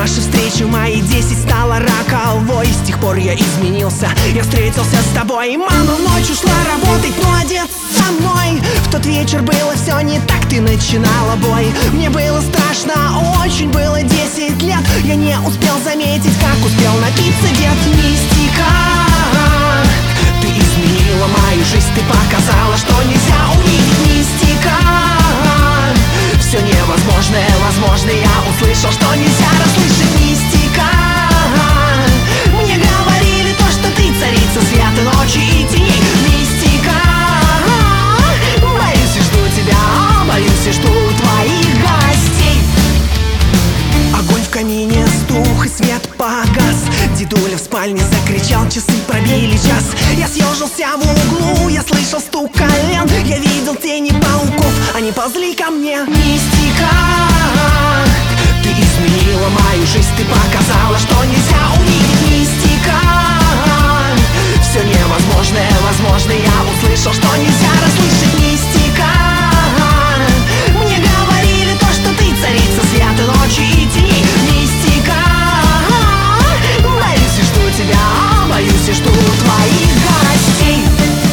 нашей встречи в мои 10 стала роковой. С тех пор я изменился, я встретился с тобой. Мама ночью ушла работать, но одеться со мной. В тот вечер было все не так, ты начинала бой. Мне было страшно, очень было 10 лет. Я не успел заметить, как успел напиться дед. Мистика, ты изменила мою жизнь, ты показала, что нельзя увидеть. Мистика, все невозможное возможно, я услышал, что нельзя расслышать. Мистика, мне говорили то, что ты царица света ночи и теней. Мистика, боюсь и жду тебя, боюсь и жду твоих гостей. Огонь в камине стух и свет погас. Дедуля в спальне закричал, часы пробили час. Я съежился в углу, я слышал стук колен. Я видел тени пауков, они ползли ко мне. Мистика, ты изменила мою жизнь, ты показала, что нельзя увидеть. Мистика, все невозможное возможно, я услышал, что нельзя расслышать. Мистика, мне говорили то, что ты царица света ночи и теней. Мистика, боюсь и жду тебя, боюсь и жду твоих гостей.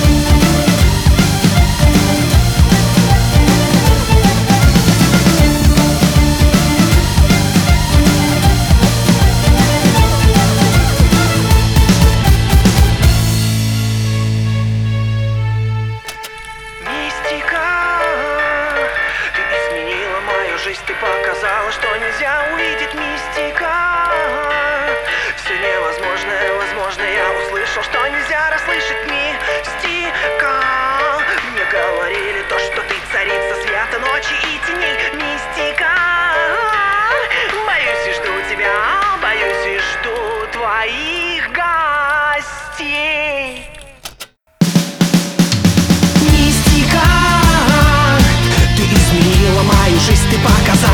Ты показала, что нельзя увидеть. Мистика, все невозможное возможно, я услышал, что нельзя расслышать. Мистика, мне говорили то, что ты царица света ночи и теней. Мистика, боюсь и жду тебя, боюсь и жду твоих гостей. Мистика, ты изменила мою жизнь, ты показала,